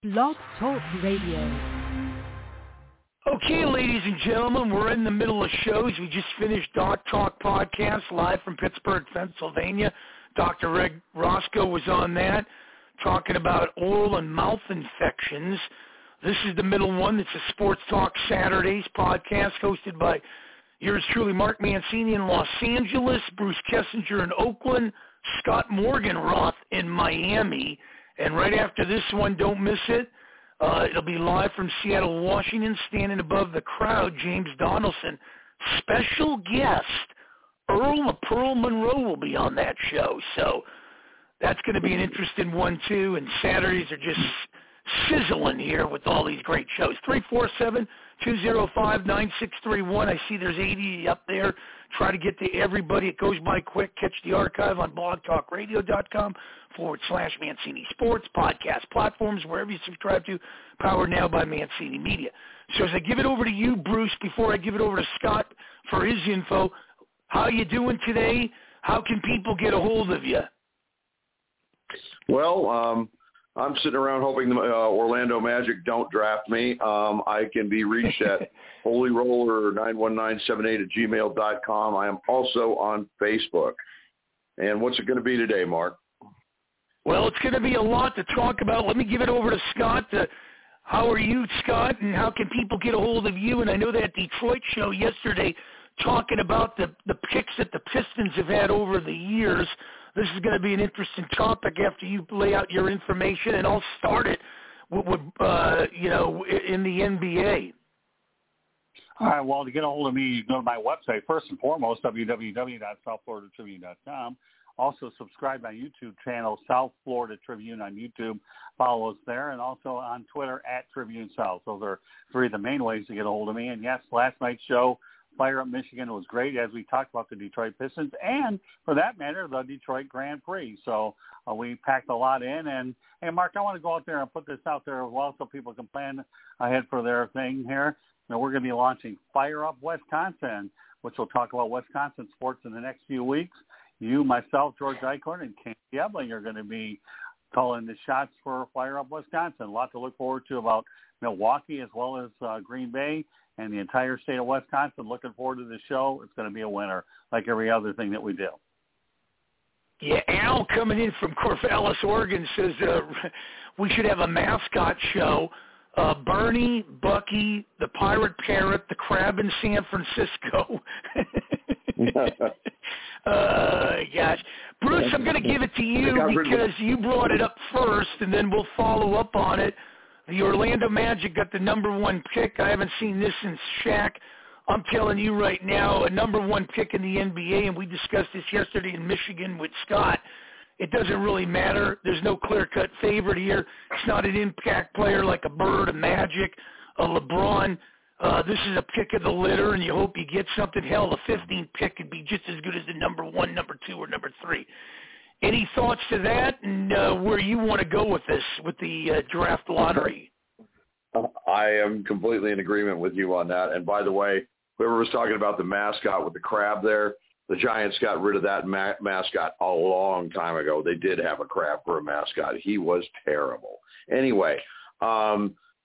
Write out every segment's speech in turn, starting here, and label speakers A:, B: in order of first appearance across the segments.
A: Blog Talk Radio.
B: Okay, ladies and gentlemen, we're in the middle of shows. We just finished Doc Talk Podcast live from Pittsburgh, Pennsylvania. Dr. Rick Roscoe was on that, talking about oral and mouth infections. This is the middle one. It's a Sports Talk Saturdays podcast hosted by yours truly, Mark Mancini in Los Angeles, Bruce Kessinger in Oakland, Scott Morgenroth in Miami. And right after this one, don't miss it. It'll be live from Seattle, Washington, standing above the crowd, James Donaldson. Special guest, Earl of Pearl Monroe will be on that show. So that's going to be an interesting one, too. And Saturdays are just sizzling here with all these great shows. 347-205-9631. I see there's 80 up there. Try to get to everybody. It goes by quick. Catch the archive on blogtalkradio.com/Mancini Sports, podcast platforms, wherever you subscribe to, powered now by Mancini Media. So as I give it over to you, Bruce, before I give it over to Scott for his info, how are you doing today? How can people get a hold of you?
C: Well, I'm sitting around hoping the Orlando Magic don't draft me. I can be reached at holyroller91978@gmail.com. I am also on Facebook. And what's it going to be today, Mark?
B: Well, it's going to be a lot to talk about. Let me give it over to Scott. How are you, Scott, and how can people get a hold of you? And I know that Detroit show yesterday talking about the picks that the Pistons have had over the years. This is going to be an interesting topic after you lay out your information, and I'll start it with in the NBA.
D: All right, well, to get a hold of me, you can go to my website, first and foremost, www.southfloridatribune.com. Also, subscribe to my YouTube channel, South Florida Tribune on YouTube. Follow us there, and also on Twitter, @TribuneSouth. Those are three of the main ways to get a hold of me. And, yes, last night's show, Fire Up Michigan, was great as we talked about the Detroit Pistons and, for that matter, the Detroit Grand Prix. So we packed a lot in. And, hey, Mark, I want to go out there and put this out there as well so people can plan ahead for their thing here. Now, we're going to be launching Fire Up Wisconsin, which will talk about Wisconsin sports in the next few weeks. You, myself, George Eichhorn, and Ken Ebling are going to be calling the shots for Fire Up Wisconsin. A lot to look forward to about Milwaukee as well as Green Bay and the entire state of Wisconsin. Looking forward to the show. It's going to be a winner, like every other thing that we do.
B: Yeah, Al coming in from Corvallis, Oregon, says we should have a mascot show. Bernie, Bucky, the Pirate Parrot, the Crab in San Francisco. Gosh. Bruce, I'm going to give it to you because you brought it up first, and then we'll follow up on it. The Orlando Magic got the number one pick. I haven't seen this since Shaq. I'm telling you right now, a number one pick in the NBA, and we discussed this yesterday in Michigan with Scott. It doesn't really matter. There's no clear-cut favorite here. It's not an impact player like a Bird, a Magic, a LeBron. This is a pick of the litter, and you hope you get something. Hell, the 15th pick could be just as good as the number one, number two, or number three. Any thoughts to that and where you want to go with this, with the draft lottery?
C: I am completely in agreement with you on that. And by the way, whoever was talking about the mascot with the crab there, the Giants got rid of that mascot a long time ago. They did have a crab for a mascot. He was terrible. Anyway, I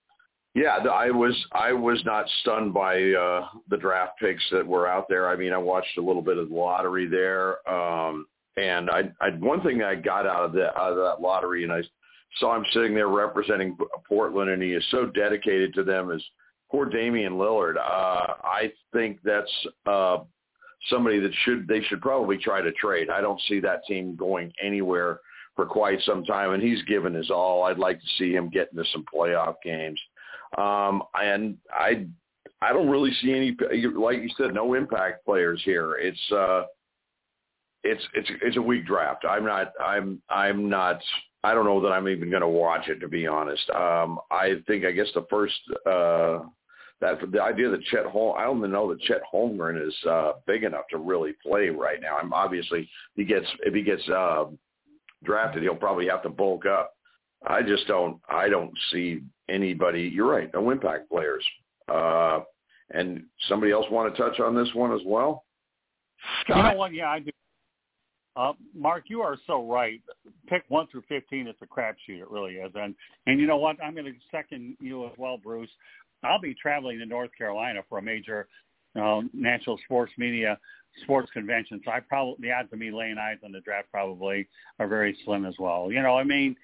C: was not stunned by the draft picks that were out there. I mean, I watched a little bit of the lottery there, and one thing I got out of that lottery, and I saw him sitting there representing Portland, and he is so dedicated to them, is poor Damian Lillard. I think that's somebody that they should probably try to trade. I don't see that team going anywhere for quite some time, and he's given his all. I'd like to see him get into some playoff games. And I don't really see any, like you said, no impact players here. It's a weak draft. I don't know that I'm even going to watch it, to be honest. I guess the first, the idea that Chet Holmgren, I don't even know that Chet Holmgren is big enough to really play right now. Obviously, if he gets drafted, he'll probably have to bulk up. I don't see anybody. You're right, no impact players. And somebody else want to touch on this one as well?
B: Scott?
D: You know what? Yeah, I do. Mark, you are so right. Pick 1 through 15. It's a crapshoot. It really is. And you know what? I'm going to second you as well, Bruce. I'll be traveling to North Carolina for a major national sports media sports convention. So the odds of me laying eyes on the draft probably are very slim as well. You know, I mean,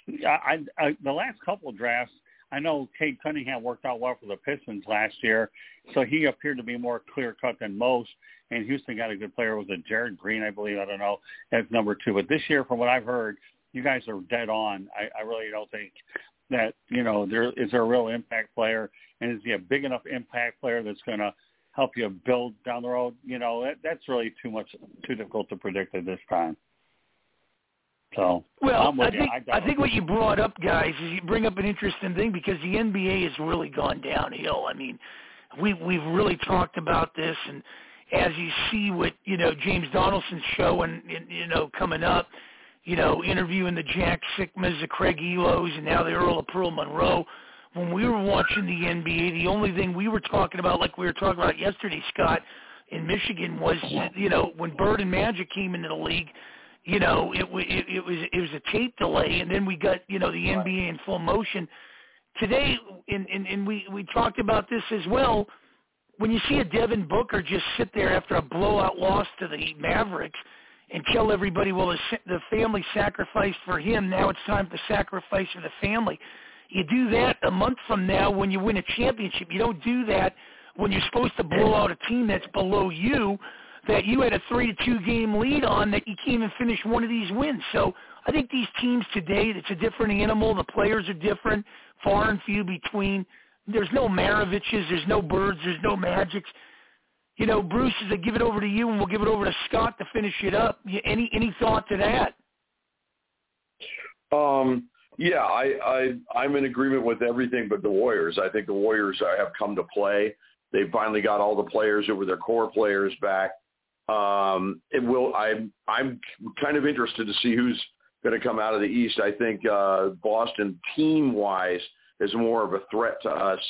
D: the last couple of drafts, I know Cade Cunningham worked out well for the Pistons last year, so he appeared to be more clear-cut than most. And Houston got a good player. Was it Jared Green, I believe? I don't know. That's number 2. But this year, from what I've heard, you guys are dead on. I really don't think that, you know, is there a real impact player, and is he a big enough impact player that's going to help you build down the road? You know, that's really too difficult to predict at this time. So,
B: well, I think what you brought up, guys, is you bring up an interesting thing because the NBA has really gone downhill. I mean, we've really talked about this, and as you see what, you know, James Donaldson's show and you know, coming up, you know, interviewing the Jack Sikmas, the Craig Elos, and now the Earl of Pearl Monroe. When we were watching the NBA, the only thing we were talking about, like we were talking about yesterday, Scott, in Michigan, was, you know, when Bird and Magic came into the league, you know, it was a tape delay, and then we got, you know, the NBA in full motion. Today, and we talked about this as well, when you see a Devin Booker just sit there after a blowout loss to the Mavericks and tell everybody, well, the family sacrificed for him, now it's time to sacrifice for the family. You do that a month from now when you win a championship. You don't do that when you're supposed to blow out a team that's below you, that you had a 3-2 game lead on, that you can't even finish one of these wins. So I think these teams today, it's a different animal. The players are different, far and few between. There's no Maraviches, there's no Birds, there's no Magics. You know, Bruce, as I give it over to you, and we'll give it over to Scott to finish it up. Any thought to that?
C: Yeah, I'm in agreement with everything but the Warriors. I think the Warriors have come to play. They finally got all the players that were their core players back. I'm kind of interested to see who's going to come out of the East. I think Boston team-wise is more of a threat to us.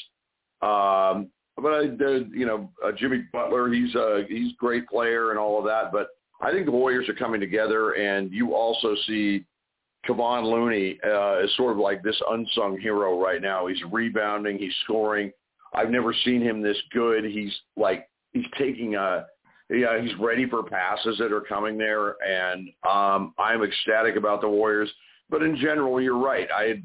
C: Jimmy Butler, he's a great player and all of that. But I think the Warriors are coming together, and you also see Kevon Looney is sort of like this unsung hero right now. He's rebounding, he's scoring. I've never seen him this good. He's taking he's ready for passes that are coming there, and I'm ecstatic about the Warriors. But in general, you're right.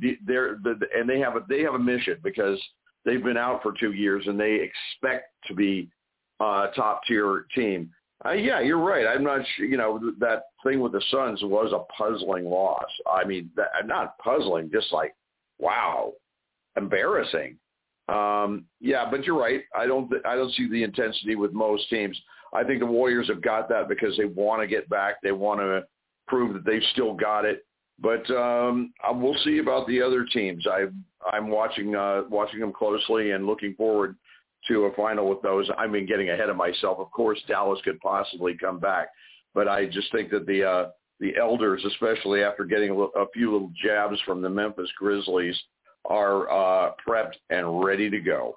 C: They have a mission because they've been out for 2 years and they expect to be a top tier team. Yeah, you're right. I'm not sure, you know, that thing with the Suns was a puzzling loss. I mean, not puzzling, just like, wow, embarrassing. Yeah, but you're right. I don't see the intensity with most teams. I think the Warriors have got that because they want to get back. They want to prove that they've still got it. But we'll see about the other teams. I'm watching them closely and looking forward to a final with those. I mean, getting ahead of myself. Of course, Dallas could possibly come back, but I just think that the Elders, especially after getting a few little jabs from the Memphis Grizzlies, are prepped and ready to go.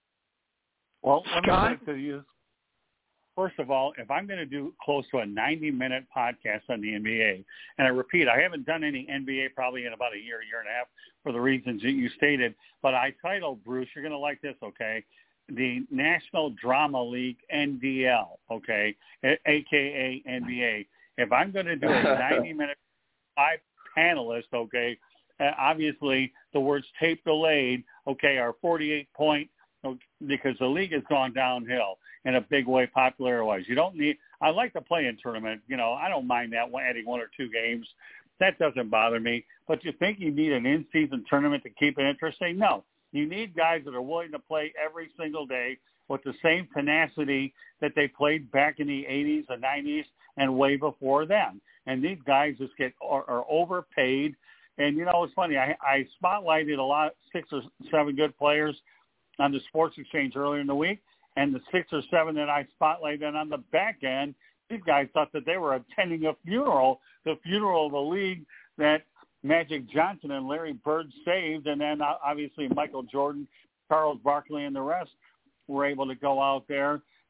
D: Well, let me like to use. First of all, if I'm going to do close to a 90-minute podcast on the NBA, and I repeat, I haven't done any NBA probably in about a year and a half for the reasons that you stated, but I titled, Bruce, you're going to like this, okay, the National Drama League, NDL, okay, a.k.a. NBA. If I'm going to do a 90-minute 5 panelists, okay, obviously the words tape delayed, okay, are 48-point, because the league has gone downhill in a big way popularity-wise. You don't need – I like to play in tournament. You know, I don't mind that, adding 1 or 2 games. That doesn't bother me. But you think you need an in-season tournament to keep it interesting? No. You need guys that are willing to play every single day with the same tenacity that they played back in the 80s and 90s and way before then. And these guys just are overpaid. And, you know, it's funny. I spotlighted a lot, 6 or 7 good players on the Sports Exchange earlier in the week, and the 6 or 7 that I spotlighted on the back end, these guys thought that they were attending a funeral, the funeral of a league that Magic Johnson and Larry Bird saved, and then obviously Michael Jordan, Charles Barkley, and the rest were able to go out there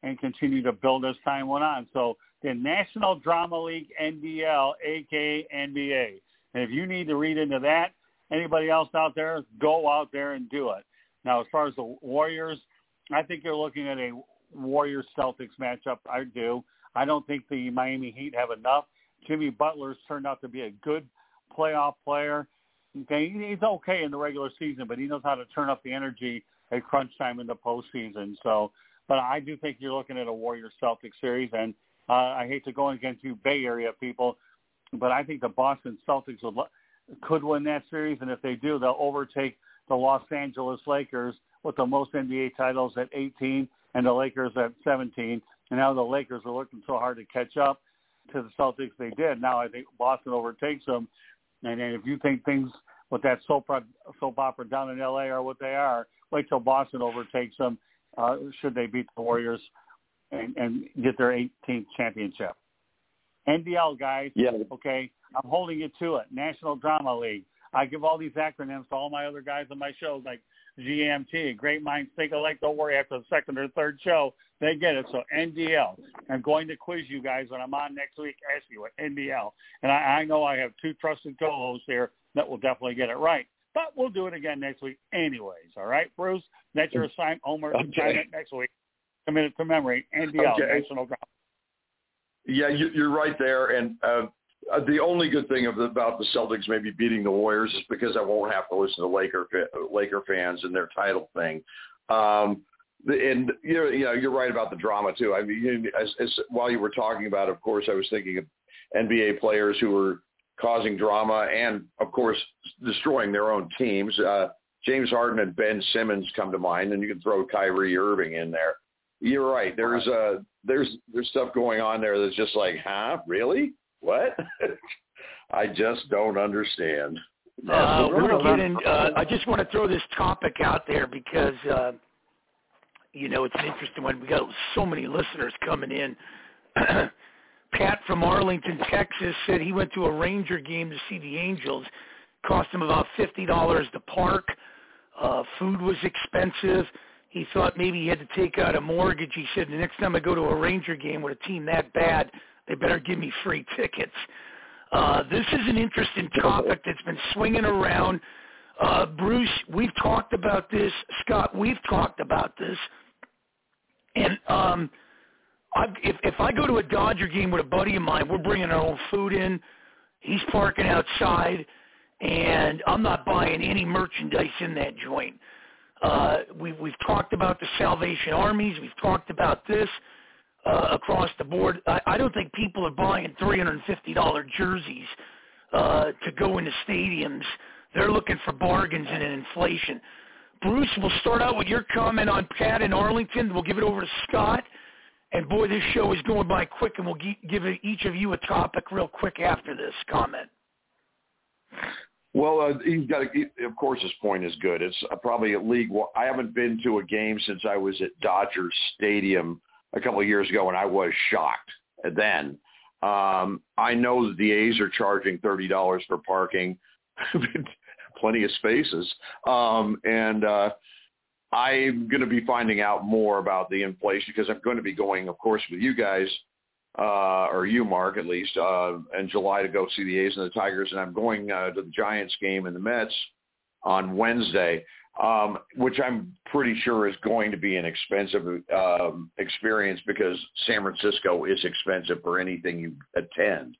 D: and continue to build as time went on. So the National Drama League, NDL, a.k.a. NBA. And if you need to read into that, anybody else out there, go out there and do it. Now, as far as the Warriors, I think you're looking at a Warriors-Celtics matchup. I do. I don't think the Miami Heat have enough. Jimmy Butler's turned out to be a good playoff player. Okay, he's okay in the regular season, but he knows how to turn up the energy at crunch time in the postseason. So, but I do think you're looking at a Warriors-Celtics series, and I hate to go against you Bay Area people, but I think the Boston Celtics could win that series, and if they do, they'll overtake the Los Angeles Lakers with the most NBA titles at 18 and the Lakers at 17. And now the Lakers are looking so hard to catch up to the Celtics they did. Now I think Boston overtakes them. And if you think things with that soap opera down in L.A. are what they are, wait till Boston overtakes them should they beat the Warriors and get their 18th championship. NDL, guys, okay, I'm holding you to it. National Drama League. I give all these acronyms to all my other guys on my shows, like GMT, Great Minds Think Alike. Don't worry, after the second or third show, they get it. So NDL. I'm going to quiz you guys when I'm on next week, ask you what NDL. And I know I have two trusted co-hosts here that will definitely get it right. But we'll do it again next week anyways, all right, Bruce? That's your homework assignment next week. Commit it to memory, NDL, National Drama.
C: Yeah, you're right there. And the only good thing about the Celtics maybe beating the Warriors is because I won't have to listen to Laker fans and their title thing. And you're right about the drama too. I mean, as while you were talking about, of course, I was thinking of NBA players who were causing drama and, of course, destroying their own teams. James Harden and Ben Simmons come to mind, and you can throw Kyrie Irving in there. You're right. There's stuff going on there that's just like, huh? Really? What? I just don't understand.
B: We're gonna get in. I just want to throw this topic out there because it's an interesting one. We got so many listeners coming in. Pat from Arlington, Texas, said he went to a Ranger game to see the Angels. Cost him about $50 to park. Food was expensive. He thought maybe he had to take out a mortgage. He said, the next time I go to a Ranger game with a team that bad, they better give me free tickets. This is an interesting topic that's been swinging around. Bruce, we've talked about this. Scott, we've talked about this. And if I go to a Dodger game with a buddy of mine, we're bringing our own food in. He's parking outside, and I'm not buying any merchandise in that joint. We've talked about the Salvation Armies. We've talked about this across the board. I don't think people are buying $350 jerseys to go into stadiums. They're looking for bargains and inflation. Bruce, we'll start out with your comment on Pat in Arlington. We'll give it over to Scott. And, boy, this show is going by quick, and we'll give each of you a topic real quick after this comment.
C: Well, of course, his point is good. It's probably a league. I haven't been to a game since I was at Dodger Stadium a couple of years ago, and I was shocked then. I know that the A's are charging $30 for parking, plenty of spaces. And I'm going to be finding out more about the inflation because I'm going to be going, of course, with you guys, or you, Mark, at least, in July to go see the A's and the Tigers. And I'm going to the Giants game and the Mets on Wednesday, which I'm pretty sure is going to be an expensive experience because San Francisco is expensive for anything you attend.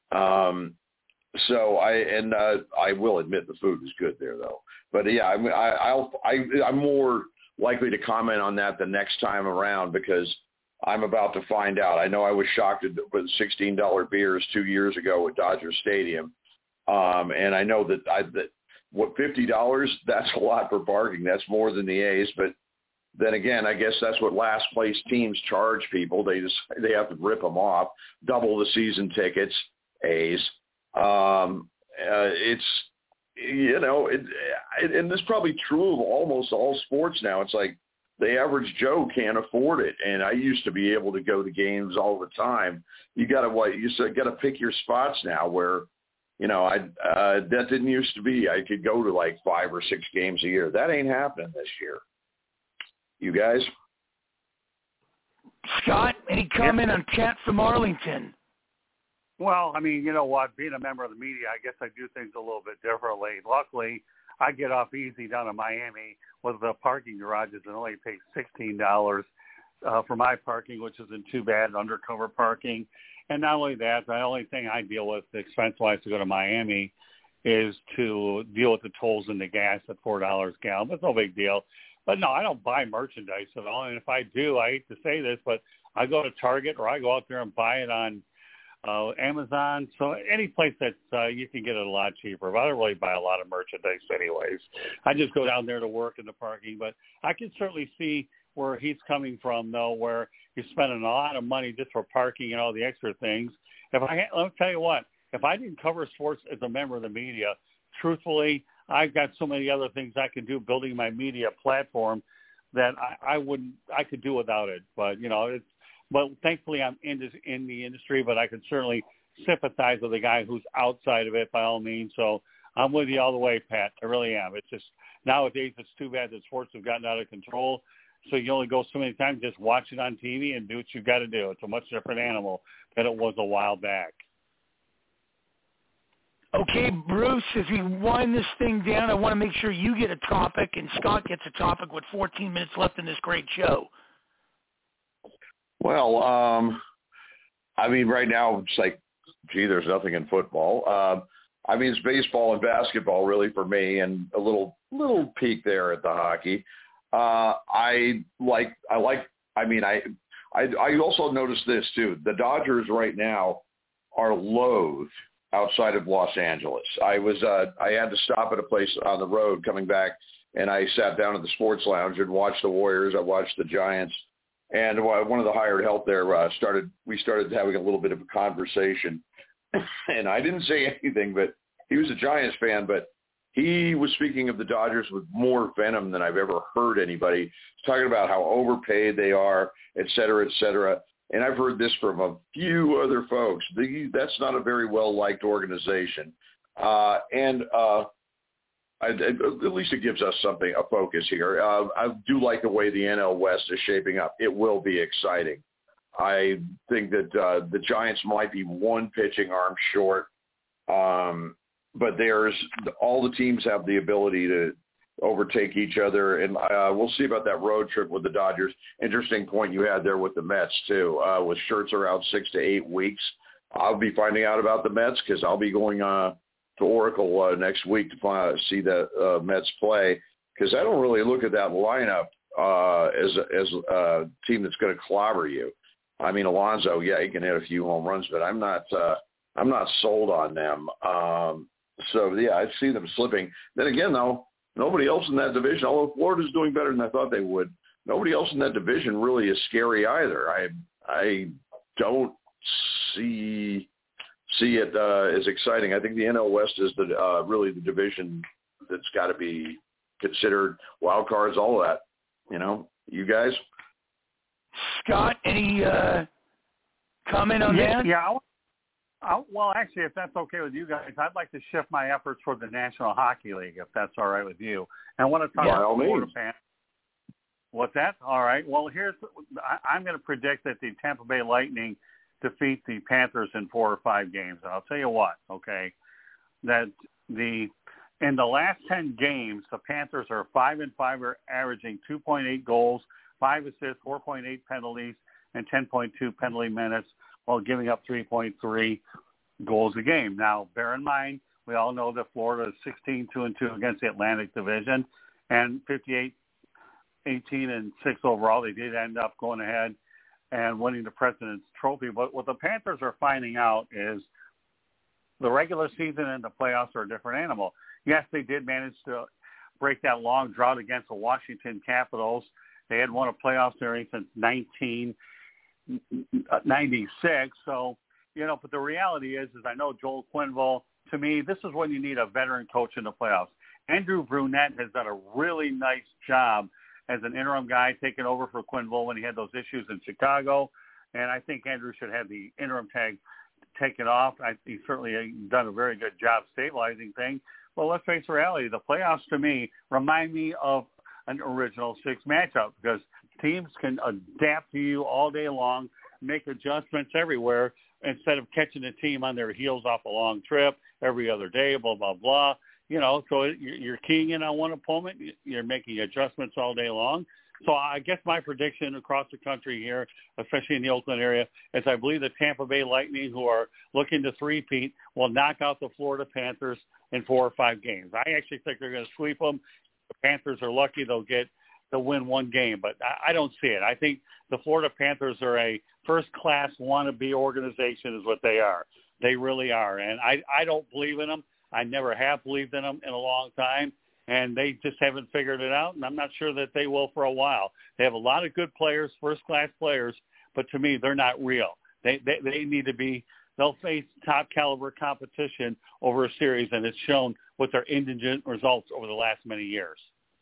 C: So I will admit the food is good there, though. But yeah, I'm more likely to comment on that the next time around because I'm about to find out. I know I was shocked with $16 beers 2 years ago at Dodger Stadium, and I know that $50, that's a lot for parking. That's more than the A's, but then again, I guess that's what last place teams charge people. They have to rip them off, double the season tickets, A's. It's, and this is probably true of almost all sports now. It's like the average Joe can't afford it. And I used to be able to go to games all the time. You got to pick your spots now where, that didn't used to be. I could go to like 5 or 6 games a year. That ain't happening this year. You guys?
B: Scott, any comment on Cat from Arlington?
D: Well, I mean, you know what? Being a member of the media, I guess I do things a little bit differently. Luckily, I get off easy down in Miami with the parking garages and only pay $16 for my parking, which isn't too bad, undercover parking. And not only that, the only thing I deal with expense-wise to go to Miami is to deal with the tolls and the gas at $4 a gallon. That's no big deal. But no, I don't buy merchandise at all. And if I do, I hate to say this, but I go to Target or I go out there and buy it on Amazon. So any place that you can get it a lot cheaper. But I don't really buy a lot of merchandise anyways. I just go down there to work in the parking. But I can certainly see where he's coming from, though, where you're spending a lot of money just for parking and all the extra things. Let me tell you what, if I didn't cover sports as a member of the media, truthfully, I've got so many other things I could do building my media platform that I could do without it. But, you know, but thankfully I'm in the industry, but I could certainly sympathize with a guy who's outside of it by all means. So I'm with you all the way, Pat. I really am. It's just nowadays it's too bad that sports have gotten out of control. So you only go so many times, just watch it on TV and do what you've got to do. It's a much different animal than it was a while back.
B: Okay, Bruce, as we wind this thing down, I want to make sure you get a topic and Scott gets a topic with 14 minutes left in this great show.
C: Well, I mean, right now it's like, gee, there's nothing in football. I mean, it's baseball and basketball really for me, and a little peek there at the hockey. I also noticed this too. The Dodgers right now are loathed outside of Los Angeles. I had to stop at a place on the road coming back, and I sat down at the sports lounge and watched the Warriors. I watched the Giants, and one of the hired help there we started having a little bit of a conversation, and I didn't say anything, but he was a Giants fan, but he was speaking of the Dodgers with more venom than I've ever heard anybody. He's talking about how overpaid they are, et cetera, et cetera. And I've heard this from a few other folks. That's not a very well-liked organization. At least it gives us a focus here. I do like the way the NL West is shaping up. It will be exciting. I think that the Giants might be one pitching arm short. But all the teams have the ability to overtake each other, and we'll see about that road trip with the Dodgers. Interesting point you had there with the Mets too. With Scherzer out 6 to 8 weeks, I'll be finding out about the Mets because I'll be going to Oracle next week to see the Mets play, because I don't really look at that lineup as a team that's going to clobber you. I mean, Alonso, yeah, he can hit a few home runs, but I'm not sold on them. So, yeah, I see them slipping. Then again, though, nobody else in that division, although Florida's doing better than I thought they would, nobody else in that division really is scary either. I don't see it as exciting. I think the NL West is really the division that's got to be considered, wild cards, all of that. You know, you guys?
B: Scott, any comment on that?
D: Yeah. Well, actually, if that's okay with you guys, I'd like to shift my efforts for the National Hockey League, if that's all right with you. And I want to talk about Florida fans. What's that? All right. Well, I'm going to predict that the Tampa Bay Lightning defeat the Panthers in 4 or 5 games. And I'll tell you what, okay, that in the last 10 games, the Panthers are 5-5, are averaging 2.8 goals, 5 assists, 4.8 penalties, and 10.2 penalty minutes, while giving up 3.3 goals a game. Now, bear in mind, we all know that Florida is 16-2-2 against the Atlantic Division, and 58-18-6 overall. They did end up going ahead and winning the President's Trophy. But what the Panthers are finding out is the regular season and the playoffs are a different animal. Yes, they did manage to break that long drought against the Washington Capitals. They had won a playoff series since 1996. So, but the reality is I know Joel Quenneville, to me, this is when you need a veteran coach in the playoffs. Andrew Brunette has done a really nice job as an interim guy taking over for Quenneville when he had those issues in Chicago. And I think Andrew should have the interim tag taken off. He's certainly done a very good job stabilizing things. Well, let's face the reality. The playoffs, to me, remind me of an original six matchup because teams can adapt to you all day long, make adjustments everywhere instead of catching a team on their heels off a long trip every other day, blah, blah, blah. So you're keying in on one opponent. You're making adjustments all day long. So I guess my prediction across the country here, especially in the Oakland area, is I believe the Tampa Bay Lightning, who are looking to three-peat, will knock out the Florida Panthers in 4 or 5 games. I actually think they're going to sweep them. The Panthers are lucky they'll win 1 game, but I don't see it. I think the Florida Panthers are a first-class wannabe organization is what they are. They really are, and I don't believe in them. I never have believed in them in a long time. And they just haven't figured it out, and I'm not sure that they will for a while. They have a lot of good players, first-class players, but to me, they're not real. They need to be – they'll face top-caliber competition over a series, and it's shown with their indigent results over the last many years.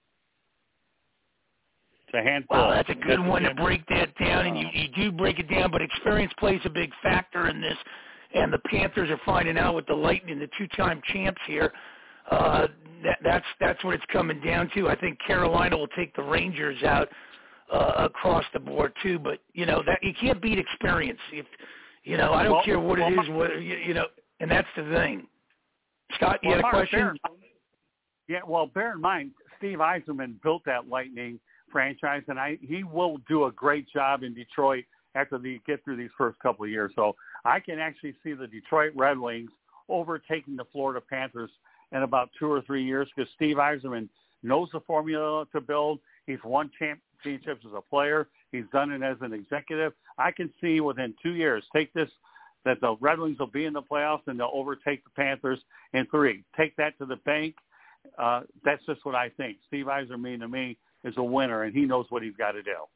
D: It's a handful.
B: Well, that's a good one to break that down, and you do break it down, but experience plays a big factor in this, and the Panthers are finding out with the Lightning, the 2-time champs here. That's what it's coming down to. I think Carolina will take the Rangers out across the board too. But that you can't beat experience. If I don't care what it is. And that's the thing. Scott, you had a question?
D: Bear in mind, Steve Yzerman built that Lightning franchise, and he will do a great job in Detroit after they get through these first couple of years. So I can actually see the Detroit Red Wings overtaking the Florida Panthers in about 2 or 3 years because Steve Yzerman knows the formula to build. He's won championships as a player. He's done it as an executive. I can see within 2 years, that the Red Wings will be in the playoffs and they'll overtake the Panthers in 3. Take that to the bank. That's just what I think. Steve Yzerman, to me, is a winner, and he knows what he's got to do.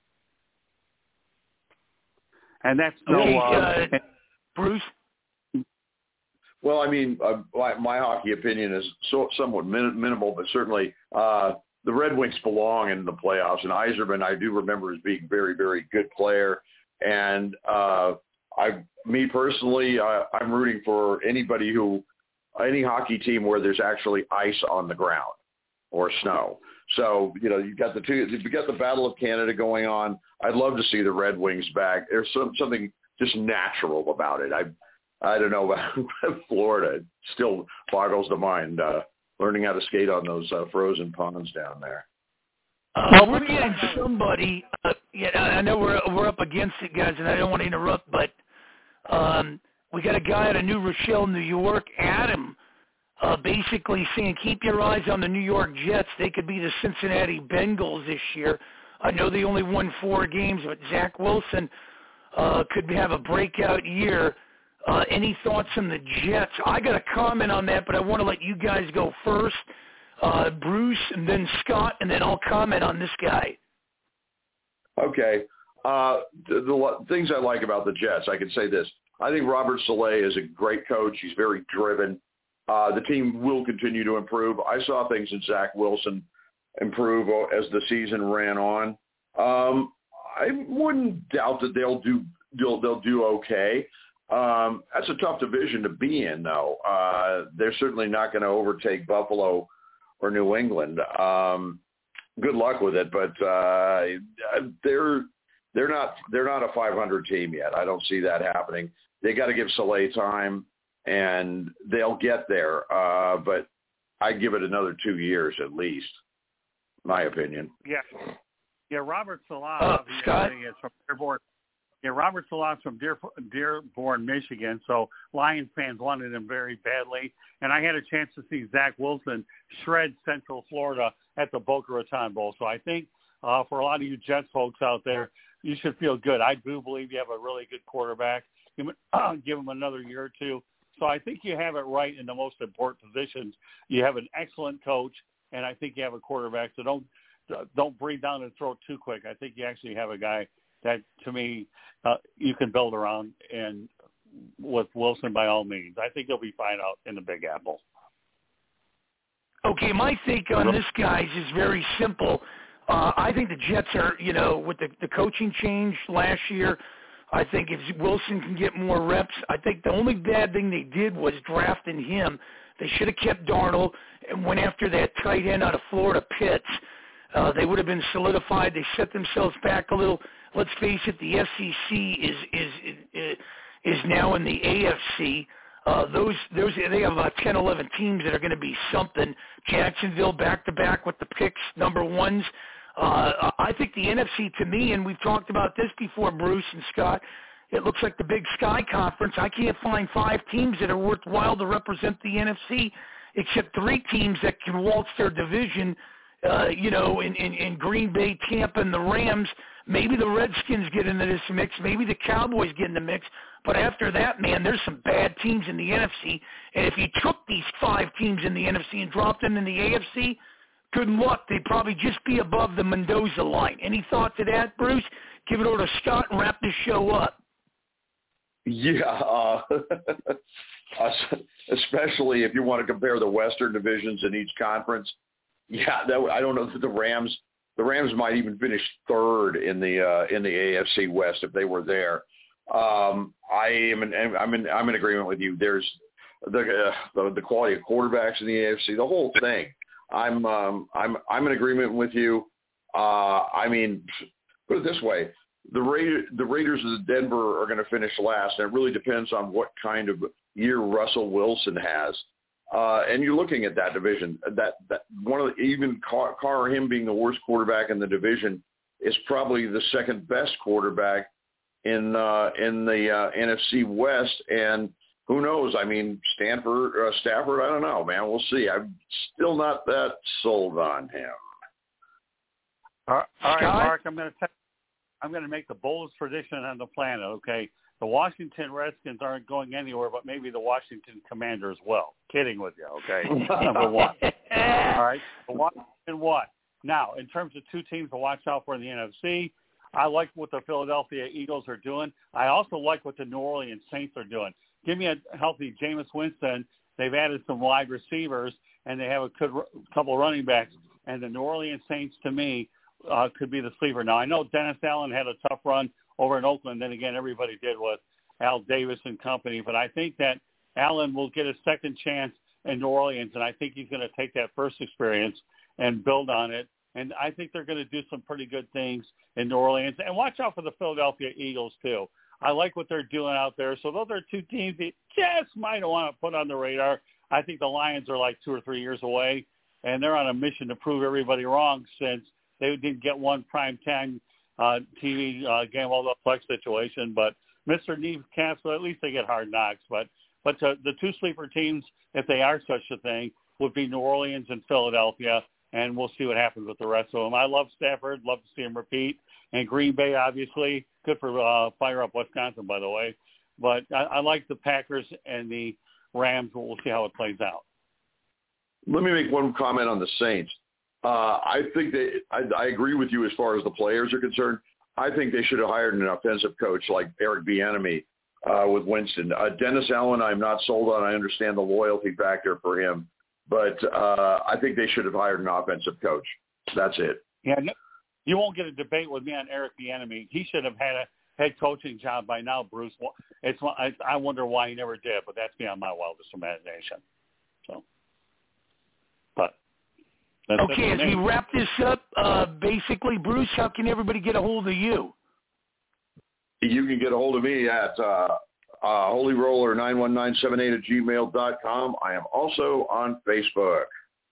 D: And that's
B: Bruce?
C: Well, I mean, my hockey opinion is somewhat minimal, but certainly the Red Wings belong in the playoffs. And Yzerman, I do remember as being a very, very good player. And me personally, I'm rooting for any hockey team where there's actually ice on the ground or snow. So, you've got the Battle of Canada going on. I'd love to see the Red Wings back. There's something just natural about it. I don't know about Florida. It still boggles the mind learning how to skate on those frozen ponds down there.
B: We're getting somebody. I know we're up against it, guys, and I don't want to interrupt, but we got a guy out of New Rochelle, New York, Adam, basically saying keep your eyes on the New York Jets. They could be the Cincinnati Bengals this year. I know they only won 4 games, but Zach Wilson could have a breakout year. Any thoughts on the Jets? I got a comment on that, but I want to let you guys go first. Bruce, and then Scott, and then I'll comment on this guy.
C: Okay. The things I like about the Jets, I can say this. I think Robert Saleh is a great coach. He's very driven. The team will continue to improve. I saw things in Zach Wilson improve as the season ran on. I wouldn't doubt that they'll do okay. That's a tough division to be in, though. They're certainly not going to overtake Buffalo or New England. Good luck with it, but they're not a 500 team yet. I don't see that happening. They got to give Saleh time, and they'll get there. But I give it another 2 years at least. My opinion.
D: Yeah. Robert Saleh
B: Scott?
D: is from Dearborn. Yeah, Robert Saleh's from Dearborn, Michigan, so Lions fans wanted him very badly. And I had a chance to see Zach Wilson shred Central Florida at the Boca Raton Bowl. So I think for a lot of you Jets folks out there, you should feel good. I do believe you have a really good quarterback. Give him another year or two. So I think you have it right in the most important positions. You have an excellent coach, and I think you have a quarterback. So don't breathe down the throat too quick. I think you actually have a guy that, to me, you can build around, and with Wilson by all means. I think he'll be fine out in the Big Apple.
B: Okay, my take on this, guys, is very simple. I think the Jets are, with the coaching change last year, I think if Wilson can get more reps, I think the only bad thing they did was drafting him. They should have kept Darnold and went after that tight end out of Florida, Pitts. they would have been solidified. They set themselves back a little. Let's face it, the SEC is now in the AFC. They have about 10, 11 teams that are going to be something. Jacksonville back-to-back with the picks, number ones. I think the NFC, to me, and we've talked about this before, Bruce and Scott, it looks like the Big Sky Conference. I can't find 5 teams that are worthwhile to represent the NFC, except 3 teams that can waltz their division, in Green Bay, Tampa, and the Rams. Maybe the Redskins get into this mix. Maybe the Cowboys get in the mix. But after that, man, there's some bad teams in the NFC. And if you took these 5 teams in the NFC and dropped them in the AFC, good luck. They'd probably just be above the Mendoza line. Any thought to that, Bruce? Give it over to Scott and wrap this show up.
C: Yeah, especially if you want to compare the Western divisions in each conference. Yeah, I don't know that the Rams might even finish 3rd in the AFC West if they were there. I'm in agreement with you. There's the quality of quarterbacks in the AFC, the whole thing. I'm in agreement with you. Put it this way. The Raiders of Denver are going to finish last, and it really depends on what kind of year Russell Wilson has. And you're looking at that division. That one of even Carr, him being the worst quarterback in the division, is probably the second best quarterback in the NFC West. And who knows? Stafford. I don't know, man. We'll see. I'm still not that sold on him.
D: All right, Mark. I'm going to make the boldest prediction on the planet, okay? The Washington Redskins aren't going anywhere, but maybe the Washington Commanders will. Kidding with you, okay? Number 1. All right? The Washington what? Now, in terms of 2 teams to watch out for in the NFC, I like what the Philadelphia Eagles are doing. I also like what the New Orleans Saints are doing. Give me a healthy Jameis Winston. They've added some wide receivers, and they have a couple running backs. And the New Orleans Saints, to me, could be the sleeper. Now, I know Dennis Allen had a tough run over in Oakland. Then again, everybody did with Al Davis and company. But I think that Allen will get a second chance in New Orleans, and I think he's going to take that first experience and build on it. And I think they're going to do some pretty good things in New Orleans. And watch out for the Philadelphia Eagles, too. I like what they're doing out there. So those are 2 teams that just might want to put on the radar. I think the Lions are like 2 or 3 years away, and they're on a mission to prove everybody wrong since they didn't get one primetime TV game, all the flex situation. But Mr. Newcastle, at least they get Hard Knocks. But the 2 sleeper teams, if they are such a thing, would be New Orleans and Philadelphia, and we'll see what happens with the rest of them. I love Stafford, love to see him repeat. And Green Bay, obviously, good for fire up Wisconsin, by the way. But I like the Packers and the Rams, but we'll see how it plays out.
C: Let me make one comment on the Saints. I think I agree with you as far as the players are concerned. I think they should have hired an offensive coach like Eric Bieniemy with Winston. Dennis Allen, I'm not sold on. I understand the loyalty factor for him, but I think they should have hired an offensive coach. That's it.
D: Yeah, no, you won't get a debate with me on Eric Bieniemy. He should have had a head coaching job by now, Bruce. I wonder why he never did, but that's beyond my wildest imagination. So, but.
B: Okay, as we wrap this up, basically, Bruce, how can everybody get a hold of you?
C: You can get a hold of me at holyroller91978@gmail.com. I am also on Facebook.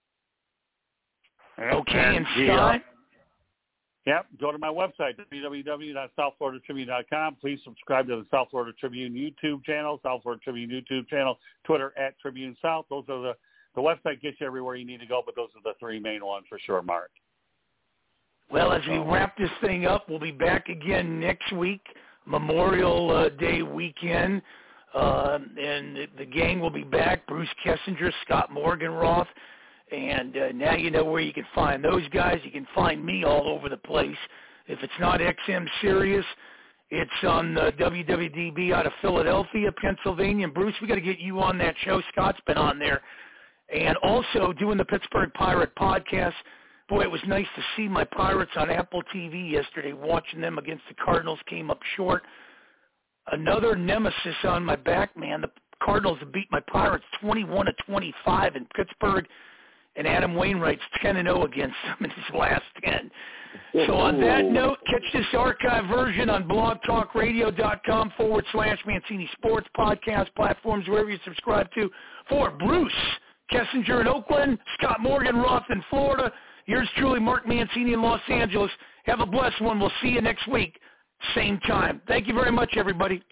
B: Okay, and Scott?
D: Yep, go to my website, www.southfloridatribune.com. Please subscribe to the South Florida Tribune YouTube channel, South Florida Tribune YouTube channel, Twitter @Tribune South. Those are the website gets you everywhere you need to go, but those are the 3 main ones for sure, Mark.
B: Well, as we wrap this thing up, we'll be back again next week, Memorial Day weekend, and the gang will be back, Bruce Kessinger, Scott Morganroth, and now you know where you can find those guys. You can find me all over the place. If it's not XM Sirius, it's on WWDB out of Philadelphia, Pennsylvania. And Bruce, we got to get you on that show. Scott's been on there. And also doing the Pittsburgh Pirate podcast. Boy, it was nice to see my Pirates on Apple TV yesterday. Watching them against the Cardinals came up short. Another nemesis on my back, man. The Cardinals have beat my Pirates 21-25 in Pittsburgh. and Adam Wainwright's 10-0 against them in his last 10. So on that note, catch this archive version on blogtalkradio.com/Mancini Sports podcast platforms, wherever you subscribe to. For Bruce Kessinger in Oakland, Scott Morgan Roth in Florida, yours truly, Mark Mancini in Los Angeles. Have a blessed one. We'll see you next week, same time. Thank you very much, everybody.